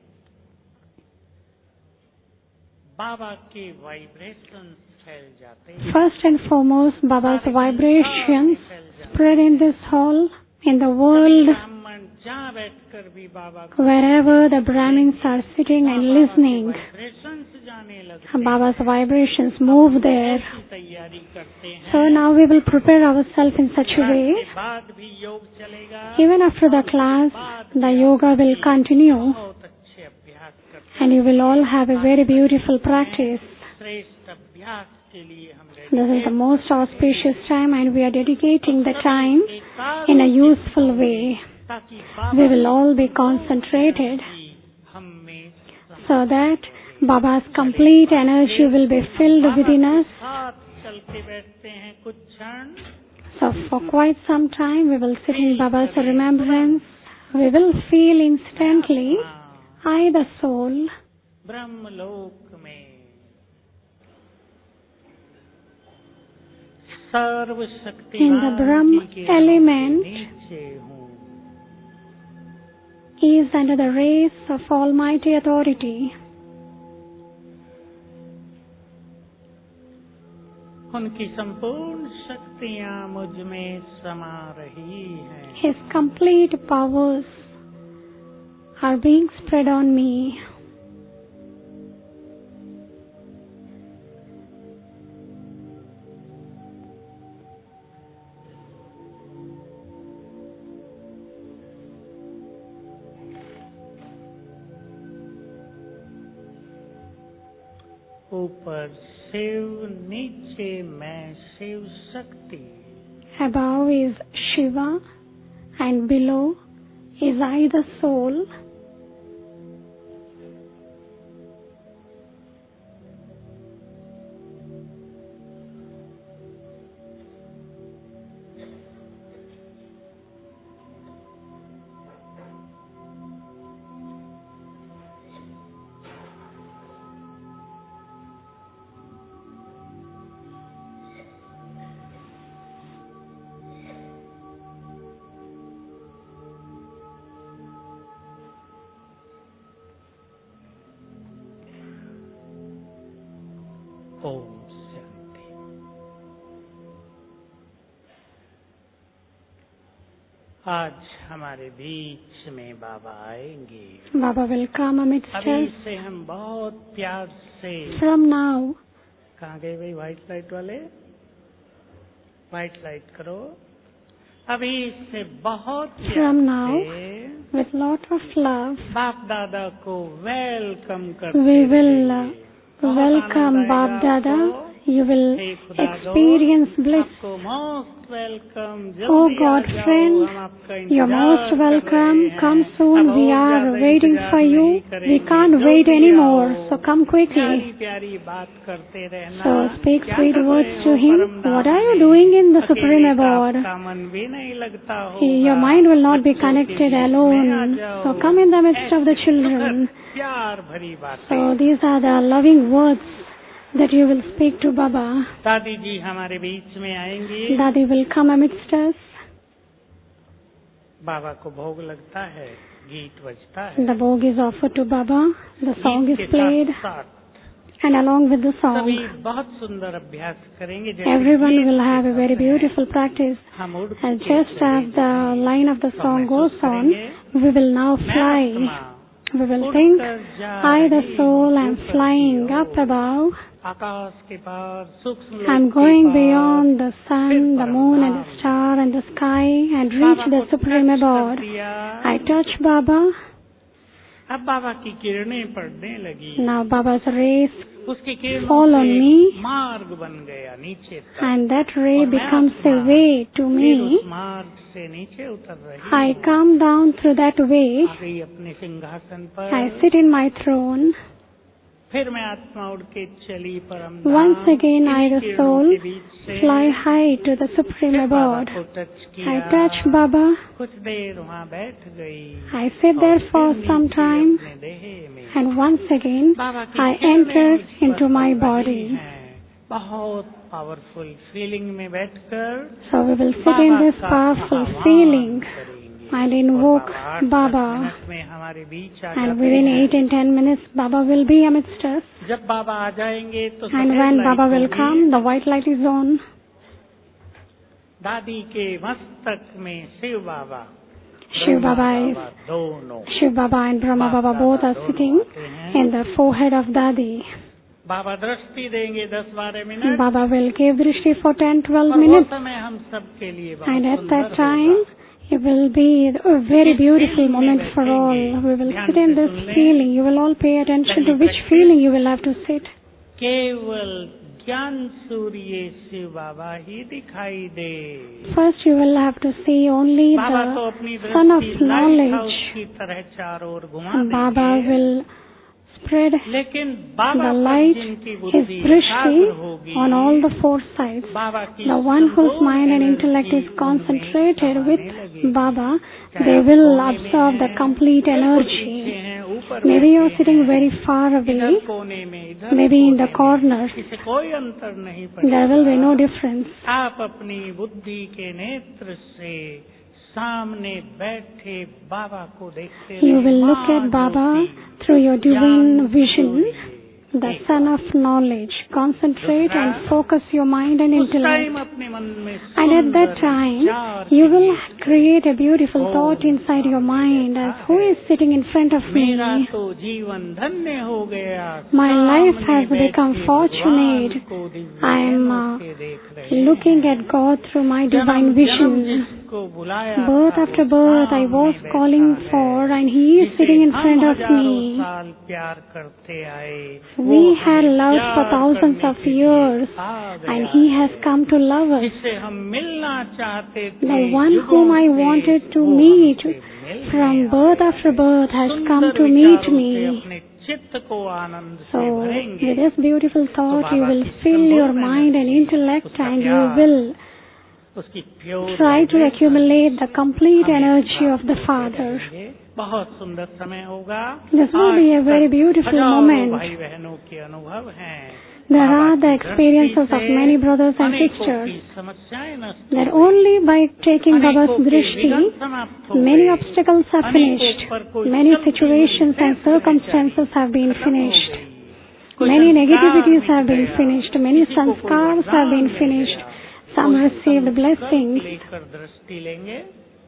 A: बाबा के वाइब्रेशन फैल जाते हैं.
B: First and foremost, Baba's vibrations spread in this hall, in the world,
A: ब्राह्मण जहाँ बैठकर भी बाबा को
B: wherever the Brahmins are sitting and listening.
A: Vibrations जाने लगते
B: Baba's vibrations move there.
A: हैं. तैयारी करते हैं.
B: So now we will prepare ourselves in such a way.
A: के बाद भी योग चलेगा.
B: Even after the class, the yoga will continue,
A: बहुत अच्छे अभ्यास करते
B: and you will all have a very beautiful practice.
A: हैं. श्रेष्ठ अभ्यास के लिए हम
B: This is the most auspicious time, and we are dedicating the time in a useful way.
A: ताकि
B: We will all be concentrated
A: हम में
B: so that Baba's complete energy will be filled within us.
A: साथ चल के बैठते हैं कुछ क्षण.
B: So for quite some time we will sit in Baba's remembrance. We will feel instantly, I the soul,
A: ब्रह्मलोक में सर्वशक्तिमान
B: in the Brahm
A: के
B: element,
A: नीचे हूँ.
B: is under the rays of Almighty authority.
A: उनकी संपूर्ण शक्तियाँ मुझ में समा रही हैं.
B: His complete powers are being spread on me.
A: ऊपर शिव, नीचे मैं Shiv Shakti.
B: Above is Shiva and below is I the soul.
A: Om Shanti. आज हमारे बीच में बाबा आएंगे.
B: Baba will come amidst
A: अभी
B: us.
A: से हम बहुत प्यार से.
B: From now,
A: कहाँ गए भाई व्हाइट लाइट वाले? व्हाइट लाइट करो. अभी से बहुत
B: From
A: प्यार
B: now,
A: से
B: with lot of love,
A: बाप दादा को वेलकम करते
B: we will
A: रहिए. बहुत
B: welcome
A: आनंद
B: Bab
A: आएगा
B: Dada.
A: आपको.
B: You will
A: हे खुदा दो,
B: experience bliss.
A: आपको most welcome.
B: Oh
A: जल्दी आ
B: God
A: जाओ,
B: friend,
A: हम आपका
B: you're
A: इंतजार
B: most
A: कर
B: welcome.
A: रहे हैं.
B: Come soon.
A: अब
B: We
A: और
B: are
A: ज्यादा
B: waiting
A: इंतजार
B: for you.
A: नहीं
B: We
A: करेंगे.
B: can't wait
A: जल्दी
B: anymore.
A: आओ.
B: So come quickly.
A: प्यारी प्यारी बात करते रहना.
B: So speak
A: क्या
B: sweet
A: कर
B: words
A: रहे
B: to
A: हो
B: him.
A: परम धाम
B: What are you
A: में?
B: doing in the
A: अकेले
B: Supreme
A: का
B: Abode?
A: आपका मन भी नहीं लगता होगा.
B: Your mind will not be
A: बच्चों के
B: connected
A: बीच में आ
B: alone.
A: जाओ.
B: So come in the midst of the children.
A: प्यार भरी बातें.
B: So these are the loving words that you will speak to Baba.
A: दादी जी हमारे बीच में आएंगी.
B: Dadi will come amidst us.
A: बाबा को भोग लगता है, गीत बजता है।
B: The bhog is offered to Baba, the song is
A: गीत के
B: played,
A: साथ
B: and along with the song,
A: सभी बहुत सुंदर अभ्यास करेंगे।
B: everyone will have a very beautiful practice.
A: हम उड़
B: And just as the line of the song goes on, we will now fly. We will think, I the soul am flying up above.
A: आकाश के पार सूक्ष्म
B: I'm going beyond the sun, the moon and the star and the sky and reach the supreme abode. I touch Baba.
A: अब बाबा की किरणें पड़ने लगी।
B: Now Baba's rays
A: उसकी किरणों
B: fall on
A: से
B: me,
A: मार्ग बन गया नीचे तक।
B: and that ray becomes a way to
A: फिर
B: me.
A: उस मार्ग से नीचे उतर रही
B: I come down through that way.
A: आ गई अपने सिंहासन पर।
B: I sit in my throne.
A: फिर मैं आत्मा उड़ के चली परम
B: Once again I, the soul, fly high to the supreme abode. I touch Baba.
A: कुछ देर वहाँ बैठ गई।
B: I sit there for some time,
A: अपने देह में
B: and once again
A: बाबा की
B: I enter into my body.
A: बहुत पावरफुल फीलिंग में बैठकर
B: So we will sit in this powerful feeling and invoke Baba.
A: में हमारे बीच आ
B: And within 8 and 10 minutes, Baba will be amidst us.
A: जब बाबा आ जाएंगे तो
B: And when Baba will come, the white light is on.
A: दादी के मस्तक में शिव बाबा,
B: Shiv Baba is,
A: दोनों
B: Shiv Baba and Brahma Baba both are sitting in the forehead of Dadi.
A: बाबा दृष्टि देंगे 10-12 minute.
B: Baba will give drishti for 10-12
A: और वो
B: minutes.
A: समय हम सबके लिए बहुत
B: And at
A: सुंदर
B: that time, it will be a very beautiful moment for all. We will sit in this feeling. You will all pay attention to which feeling you will have to sit.
A: केवल ज्ञान सूर्य शिव बाबा ही दिखाई दे।
B: First, you will have to see only
A: बाबा तो
B: the
A: अपनी
B: sun of
A: दृष्टि lighthouse
B: knowledge.
A: की तरह चारों ओर घुमा
B: And Baba
A: देंगे।
B: will spread
A: लेकिन बाबा
B: the
A: पर
B: light,
A: जिनकी
B: his
A: बुद्धि एकाग्र होगी,
B: drishti on all the four sides.
A: बाबा की
B: The one whose
A: संपूर्ण
B: mind and intellect is
A: energy
B: concentrated
A: उनमें
B: with
A: समाने लगेगी।
B: Baba,
A: चाहे
B: they
A: आप
B: will
A: कोने में
B: absorb the
A: हैं,
B: complete
A: बिल्कुल
B: energy.
A: पीछे हैं, ऊपर
B: Maybe you are
A: बैठे
B: sitting
A: हैं,
B: very far
A: इधर
B: away,
A: कोने में, इधर
B: maybe in the
A: कोने में,
B: corners.
A: इससे कोई अंतर नहीं
B: There will be
A: पड़ेगा।
B: no difference.
A: आप अपनी बुद्धि के नेत्र से सामने बैठे बाबा को देखते
B: You
A: रहिए।
B: will look at Baba through your divine vision, the sun of knowledge. Concentrate and focus your mind and
A: उस टाइम
B: intellect.
A: अपने मन में
B: And at that time, you will create a beautiful thought inside your mind as who is sitting in front of me.
A: मेरा तो जीवन धन्य हो गया।
B: My life has
A: सामने
B: become
A: बैठे
B: fortunate.
A: भगवान को दिव्य
B: I am
A: नैनों से देख रहे हैं।
B: looking at God through my divine
A: जन्म
B: vision.
A: जिसको बुलाया
B: Birth
A: था,
B: after
A: वो
B: birth I was
A: सामने
B: calling
A: बैठा
B: for,
A: है।
B: and He is
A: जिसे
B: sitting in
A: हम
B: front of
A: हजारों
B: me.
A: साल प्यार करते आए,
B: We
A: वो
B: had
A: हमें
B: loved
A: प्यार
B: for thousands
A: करने
B: of
A: के लिए
B: years,
A: आ गया
B: and He has
A: है।
B: come to love us.
A: जिससे हम मिलना चाहते थे,
B: The one
A: युगों
B: whom I
A: से,
B: wanted to
A: वो
B: meet
A: हमसे मिलने
B: from
A: आया
B: birth
A: है।
B: after birth has come
A: सुंदर
B: to meet
A: विचारों से
B: me.
A: अपने चित्त को आनंद से
B: So,
A: भरेंगे।
B: with this beautiful thought, you
A: Baba
B: will
A: की
B: fill your
A: संपूर्ण
B: mind and
A: एनर्जी,
B: intellect,
A: उसका
B: and you
A: प्यार,
B: will
A: उसकी pure
B: try to
A: vibration
B: accumulate the complete
A: हमें
B: energy of the
A: प्राप्त
B: Father.
A: होते रहेंगे। बहुत सुंदर समय होगा।
B: This will be a very beautiful
A: हजारों
B: moment.
A: भाई बहनों के अनुभव हैं।
B: There
A: बाबा
B: are the
A: की
B: experiences
A: दृष्टि
B: of
A: से
B: many brothers and
A: अनेकों
B: sisters
A: की समस्याएं नष्ट
B: that
A: हो गई।
B: only by taking Baba's
A: अनेकों के
B: drishti,
A: विघ्न समाप्त हो
B: many
A: गए।
B: obstacles are
A: अनेकों
B: finished,
A: पर कोई
B: many
A: चलती हुई
B: situations and
A: शेष
B: circumstances have been
A: खत्म हो
B: finished,
A: गई। कोई
B: many
A: संस्कार
B: negativities
A: मिट
B: have been
A: गया,
B: finished, many
A: किसी को कोई
B: sanskars have
A: वरदान
B: been
A: मिल
B: finished,
A: गया,
B: some
A: कोई
B: received
A: संकल्प
B: blessings.
A: लेकर दृष्टि लेंगे।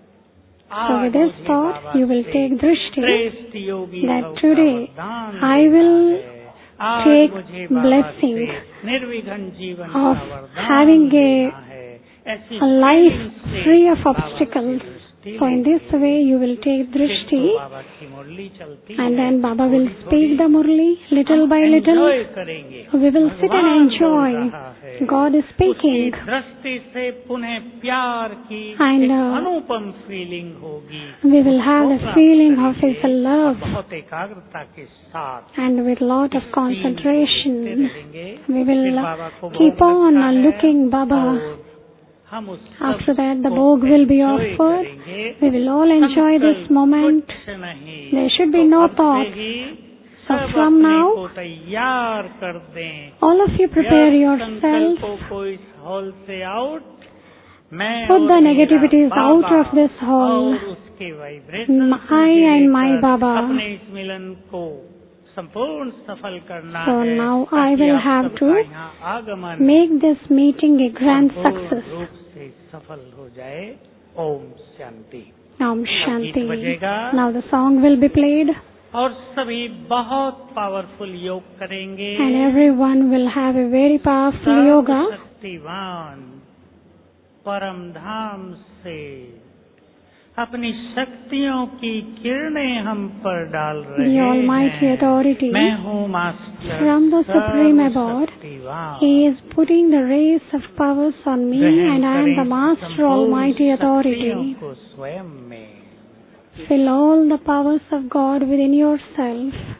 B: So with this
A: मुझे
B: thought,
A: बाबा
B: you will
A: से
B: take drishti
A: श्रेष्ठ योगी
B: that
A: भव का
B: today
A: वरदान
B: I
A: लेना
B: will
A: है। आज
B: take
A: मुझे बाबा
B: blessing
A: से निर्विघ्न जीवन
B: of
A: का वरदान
B: having
A: लेना है। ऐसी
B: a life
A: feeling से
B: free of
A: बाबा की
B: obstacles.
A: दृष्टि
B: So in this
A: लेंगे।
B: way you will take
A: फिर
B: drishti,
A: तो बाबा की मुरली चलती
B: and
A: है।
B: then Baba will
A: थोड़ी-थोड़ी
B: speak the murli little
A: हम
B: by little.
A: enjoy करेंगे।
B: We will sit and
A: भगवान बोल
B: enjoy.
A: रहा है।
B: God is
A: उसकी
B: speaking.
A: दृष्टि से पुनः प्यार की
B: And,
A: एक अनुपम फीलिंग होगी।
B: We will have the
A: उसको
B: feeling
A: प्राप्त
B: of His
A: करेंगे
B: love,
A: और बहुत एकाग्रता के साथ
B: and with lot of
A: इस सीन को देखते
B: concentration
A: रहेंगे।
B: we
A: फिर
B: will
A: बाबा को
B: keep
A: भोग
B: on
A: लगता है
B: looking Baba.
A: और हम उस सब
B: After that the
A: को
B: bhog will be
A: enjoy
B: offered.
A: करेंगे।
B: We will all enjoy this
A: संकल्प
B: moment.
A: कुछ नहीं।
B: There should be
A: तो
B: no
A: अब से
B: thought.
A: ही
B: So
A: सब
B: from
A: अपने
B: now,
A: को तैयार कर दें।
B: all of you prepare
A: व्यर्थ
B: yourself.
A: संकल्पों को इस हॉल से out
B: Put the negativities out of this hall.
A: और उसके vibration
B: I and my Baba.
A: अपने इस मिलन को संपूर्ण सफल करना
B: So
A: है।
B: now I will have to
A: आगमन
B: make this meeting a grand success.
A: रूप से सफल हो जाए। ओम शांति।
B: Om Shanti.
A: बजेगा।
B: Now the song will be played.
A: और सभी बहुत पावरफुल योग करेंगे।
B: And everyone will have a very powerful yoga.
A: शक्तिवान परम धाम से अपनी शक्तियों की किरणें हम पर डाल रहे
B: The
A: हैं।
B: Almighty Authority
A: मैं हूँ master
B: from the Supreme Abode.
A: शक्तिवान।
B: He is putting the rays of powers on me and I am the Master Almighty Authority.
A: शक्तियों को स्वयं में
B: Fill all the powers of God within yourself.